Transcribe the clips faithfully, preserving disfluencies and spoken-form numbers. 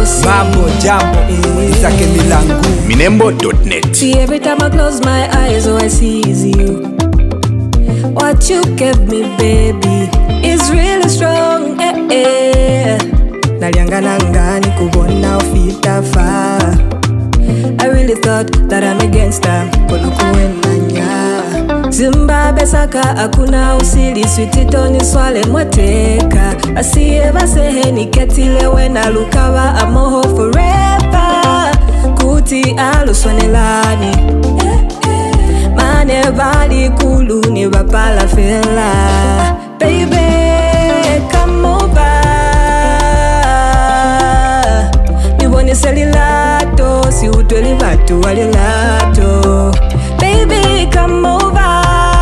see. Mambo jambo Zake milangu Minembo dot net. See, every time I close my eyes, all I see is you. What you gave me, baby, is really strong. Eh, eh. Naliangana ngani kubona ufita far. I really thought that I'm a gangster, kono kuenanya. Zimbabwe saka akuna usili, sweetito ni swale mwateka. Asiye basehe ni ketile wena lukawa amoho forever. Kuti aluswanelani Mane bali kulu ni bapala fela. Baby, come over. Nibone selilato, si utweli batu walilato. Baby, come over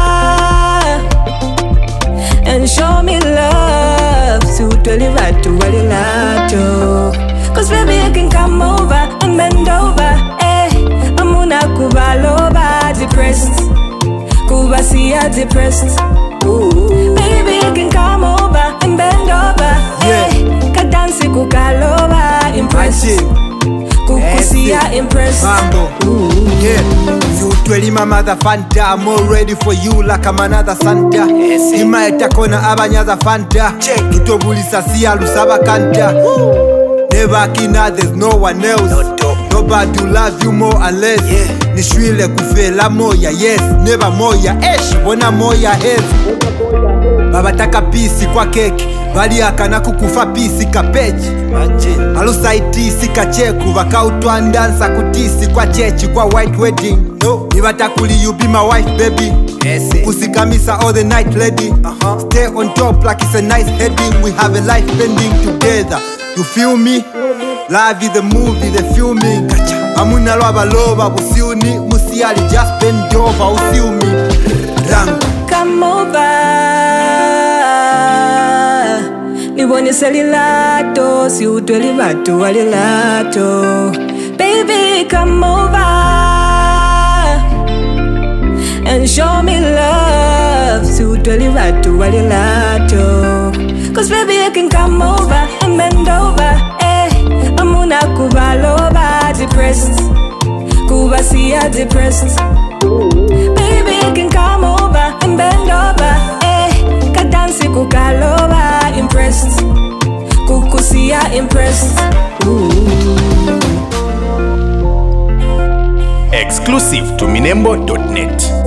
and show me love, si utweli batu walilato. Cause baby, I can come over and bend over. Eh, amuna kubaloba depressed. Kubasia depressed. Ooh. Baby, I can come over and bend over. Yeah. Eh, kadansi kukaloba impressed. Kukusia impressed. Mambo yeah. You twelve my mother Fanta. I'm all ready for you like I'm another Santa. Ima etakona abanyaza Fanta. Tutobulisa siya lusaba kanta. Never kina, there's no one else. No, nobody will love you more unless yeah. Nishwile kufela moya, yes. Never moya, esh, wana moya, yes. Baba taka pisi kwa keki. Bali akana kukufa pisi kapechi. Alusa itisi kacheku. Vaka utuandansa kutisi kwa chechi. Kwa white wedding no. Nivatakuli you be my wife baby. Yes, kusikamisa all the night lady. uh-huh. Stay on top like it's a nice heading. We have a life bending together. You feel me? Live is the movie, the filming. Amuna loba loba, usiuni. Musiali just bend over, usiumi. Rang. Come over. Nibone selilato, si utweli batu walilato. Baby, come over and show me love, si utweli batu walilato. Cause baby, I can come over and bend over. Eh, amuna kubaloba depressed. Kubasia depressed. Baby, I can come over and bend over. Eh, kadansi kukaloba impressed. Kukusia impressed. Ooh. Exclusive to Minembo dot net.